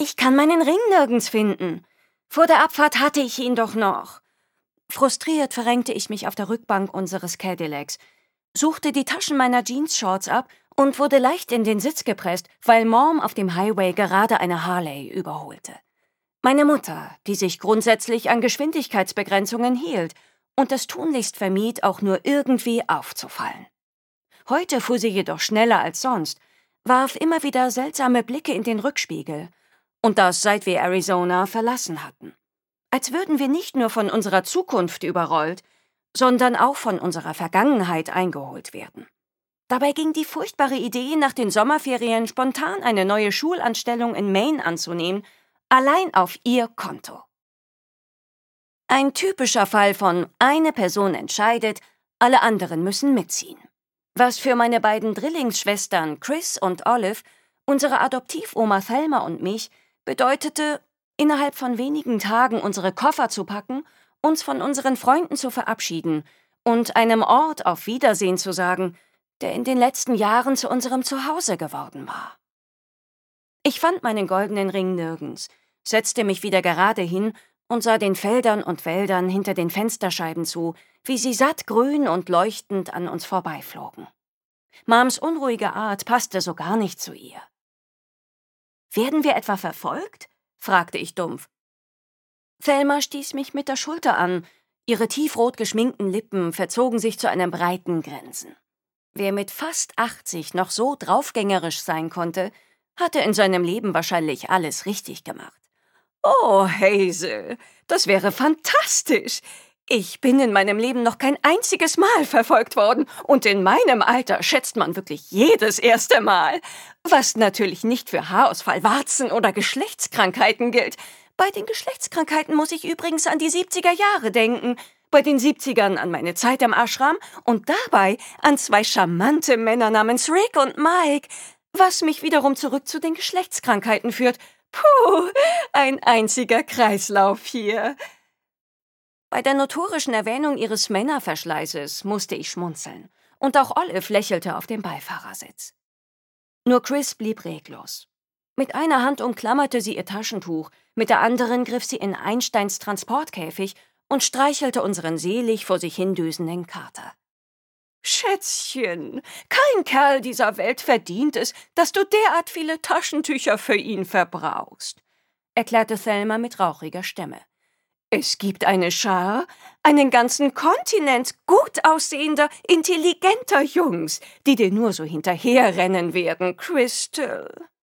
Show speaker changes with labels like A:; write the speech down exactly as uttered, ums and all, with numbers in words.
A: Ich kann meinen Ring nirgends finden. Vor der Abfahrt hatte ich ihn doch noch. Frustriert verrenkte ich mich auf der Rückbank unseres Cadillacs, suchte die Taschen meiner Jeans-Shorts ab und wurde leicht in den Sitz gepresst, weil Mom auf dem Highway gerade eine Harley überholte. Meine Mutter, die sich grundsätzlich an Geschwindigkeitsbegrenzungen hielt und es tunlichst vermied, auch nur irgendwie aufzufallen. Heute fuhr sie jedoch schneller als sonst, warf immer wieder seltsame Blicke in den Rückspiegel. Und das, seit wir Arizona verlassen hatten. Als würden wir nicht nur von unserer Zukunft überrollt, sondern auch von unserer Vergangenheit eingeholt werden. Dabei ging die furchtbare Idee, nach den Sommerferien spontan eine neue Schulanstellung in Maine anzunehmen, allein auf ihr Konto. Ein typischer Fall von eine Person entscheidet, alle anderen müssen mitziehen. Was für meine beiden Drillingsschwestern Chris und Olive, unsere Adoptivoma Thelma und mich, bedeutete, innerhalb von wenigen Tagen unsere Koffer zu packen, uns von unseren Freunden zu verabschieden und einem Ort auf Wiedersehen zu sagen, der in den letzten Jahren zu unserem Zuhause geworden war. Ich fand meinen goldenen Ring nirgends, setzte mich wieder gerade hin und sah den Feldern und Wäldern hinter den Fensterscheiben zu, wie sie sattgrün und leuchtend an uns vorbeiflogen. Mams unruhige Art passte so gar nicht zu ihr. »Werden wir etwa verfolgt?« fragte ich dumpf. Thelma stieß mich mit der Schulter an, ihre tiefrot geschminkten Lippen verzogen sich zu einem breiten Grinsen. Wer mit fast achtzig noch so draufgängerisch sein konnte, hatte in seinem Leben wahrscheinlich alles richtig gemacht. »Oh, Hazel, das wäre fantastisch! Ich bin in meinem Leben noch kein einziges Mal verfolgt worden und in meinem Alter schätzt man wirklich jedes erste Mal. Was natürlich nicht für Haarausfall, Warzen oder Geschlechtskrankheiten gilt. Bei den Geschlechtskrankheiten muss ich übrigens an die siebziger Jahre denken, bei den siebzigern an meine Zeit im Ashram und dabei an zwei charmante Männer namens Rick und Mike, was mich wiederum zurück zu den Geschlechtskrankheiten führt. Puh, ein einziger Kreislauf hier.« Bei der notorischen Erwähnung ihres Männerverschleißes musste ich schmunzeln, und auch Olive lächelte auf dem Beifahrersitz. Nur Chris blieb reglos. Mit einer Hand umklammerte sie ihr Taschentuch, mit der anderen griff sie in Einsteins Transportkäfig und streichelte unseren selig vor sich hindüsenden Kater. »Schätzchen, kein Kerl dieser Welt verdient es, dass du derart viele Taschentücher für ihn verbrauchst«, erklärte Thelma mit rauchiger Stimme. »Es gibt eine Schar, einen ganzen Kontinent gut aussehender, intelligenter Jungs, die dir nur so hinterherrennen werden, Crystal.«